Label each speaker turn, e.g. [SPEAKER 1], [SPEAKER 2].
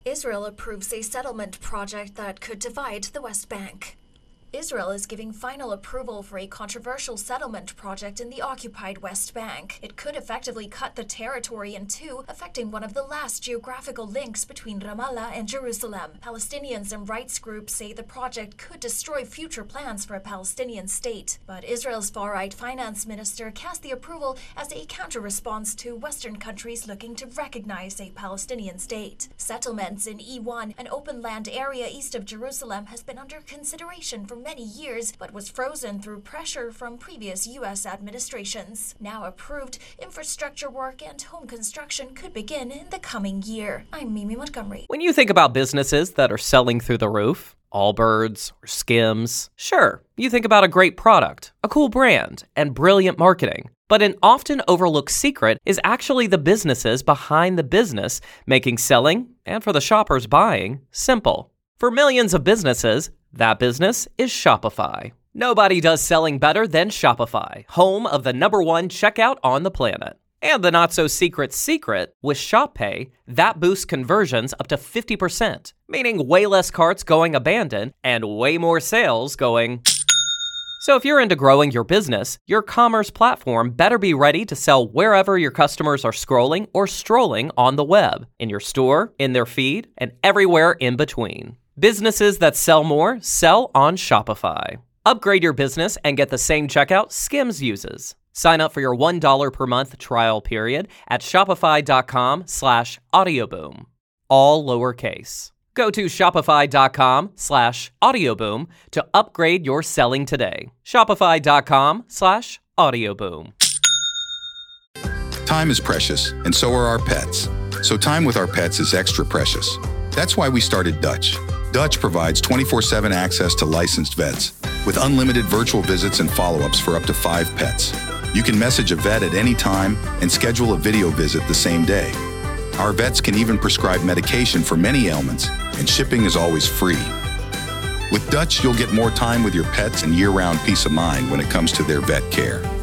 [SPEAKER 1] Israel approves a settlement project that could divide the West Bank. Israel is giving final approval for a controversial settlement project in the occupied West Bank. It could effectively cut the territory in two, affecting one of the last geographical links between Ramallah and Jerusalem. Palestinians and rights groups say the project could destroy future plans for a Palestinian state. But Israel's far-right finance minister cast the approval as a counter-response to Western countries looking to recognize a Palestinian state. Settlements in E1, an open land area east of Jerusalem, has been under consideration for many years, but was frozen through pressure from previous U.S. administrations. Now approved, infrastructure work and home construction could begin in the coming year. I'm Mimi Montgomery.
[SPEAKER 2] When you think about businesses that are selling through the roof, Allbirds or Skims, sure, you think about a great product, a cool brand, and brilliant marketing. But an often overlooked secret is actually the businesses behind the business, making selling, and for the shoppers buying, simple. For millions of businesses, that business is Shopify. Nobody does selling better than Shopify, home of the #1 checkout on the planet. And the not-so-secret secret, with Shop Pay, that boosts conversions up to 50%, meaning way less carts going abandoned and way more sales going... So if you're into growing your business, your commerce platform better be ready to sell wherever your customers are scrolling or strolling on the web, in your store, in their feed, and everywhere in between. Businesses that sell more sell on Shopify. Upgrade your business and get the same checkout Skims uses. Sign up for your $1 per month trial period at shopify.com/audioboom. All lowercase. Go to shopify.com/audioboom to upgrade your selling today. Shopify.com/audioboom.
[SPEAKER 3] Time is precious, and so are our pets. So time with our pets is extra precious. That's why we started Dutch. Dutch provides 24/7 access to licensed vets with unlimited virtual visits and follow-ups for up to 5 pets. You can message a vet at any time and schedule a video visit the same day. Our vets can even prescribe medication for many ailments, and shipping is always free. With Dutch, you'll get more time with your pets and year-round peace of mind when it comes to their vet care.